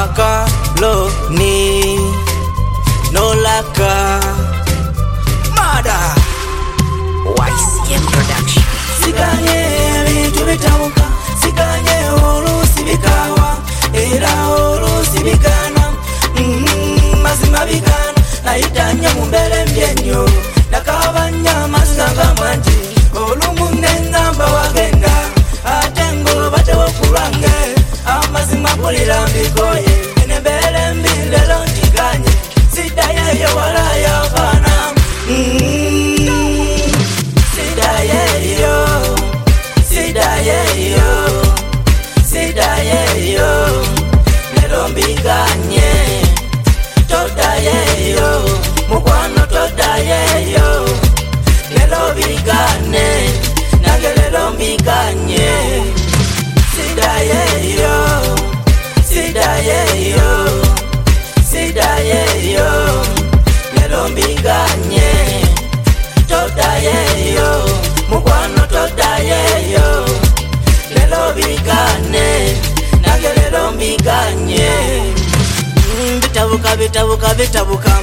macaroni no laka mada YCM Production. Siganye bintu bitabuka, siganye olusi bikawa, era olusi bigana, mazima bigana, nayitanya mumbere mbyenyo, nakabanya masanga manji, olumu nengamba wagenda, ate ngoloba tewokulange, amazima pulira mbikoye, enembere mbindelo ntiganye, sidayeyo walayo kana, Sidayeyo, lero mbiganye, todayeyo, mukwano todayeyo, lero bigane, nange lero mbiganye. Sidayeyo, lero mbiganye, todayeyo, mukwano todayeyo, lero bigane, nange lero mbiganye. Bitabuka,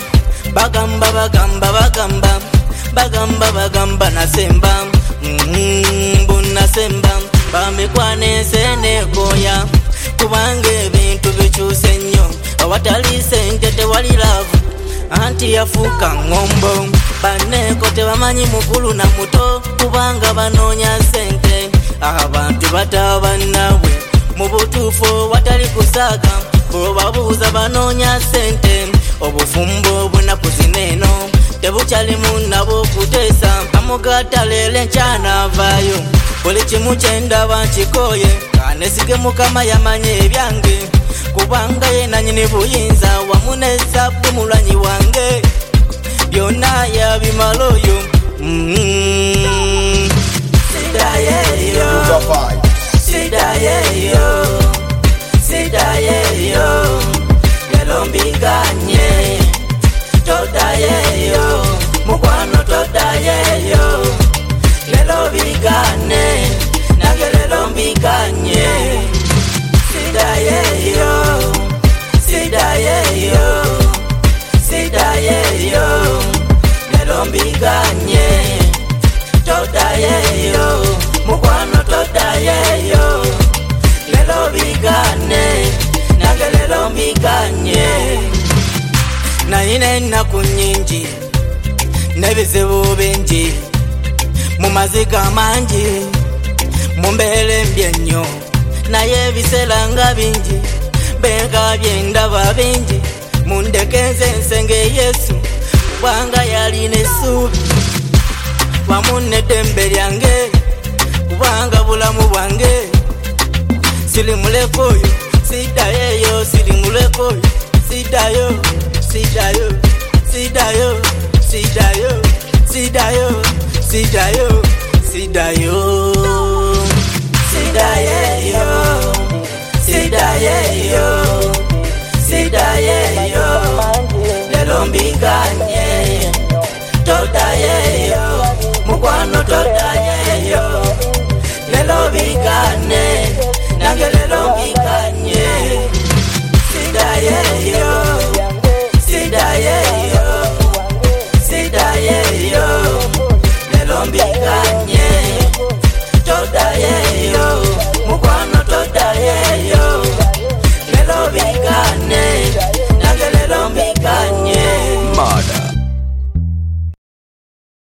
bagamba nasemba, bunasemba, bamikwane senekoya, kubanga ebintu bikyuse nnyo, awatali sente tewali laavu, anti yafuuka ngombo, baneko tebamanyi mukulu na muto, kubanga banoonya sente, abantu batabannawe, mu butuufu watali kusaaga, bw'obabuuza banoonya sente, obufumbo obunaku zineeno tebukyalimu nabo kuteesa, amugata leero enkyana avaayo, buli kimu kyendaba nkikooye, kanesige mukama yamanya ebyange, kubanga ye nanyini buyinza wamu n'ezabbu mulwanyi wange, byonna yabimala oyo. Sidayeyo, lero mbiganye, todayeyo, mukwano todayeyo, lero bigane, nange lero mbiganye. Sidayeyo, lero mbiganye, todayeyo, mukwano todayeyo, lero bigane, nange lero mbiganye. Nalina ennaku nnyingi n'ebizibu bingi, mu maziga mangi, mu mbeera embi ennyo, naye ebiseera nga bingi, bengabye ndaba bingi, mundeke nze nsenge Yesu, kubanga yalina essuubi wamu n'eddembe lyange, kubanga bulamu bwange sirimuleka oyo, sidayeyo, sirimuleka oyo, sidayo.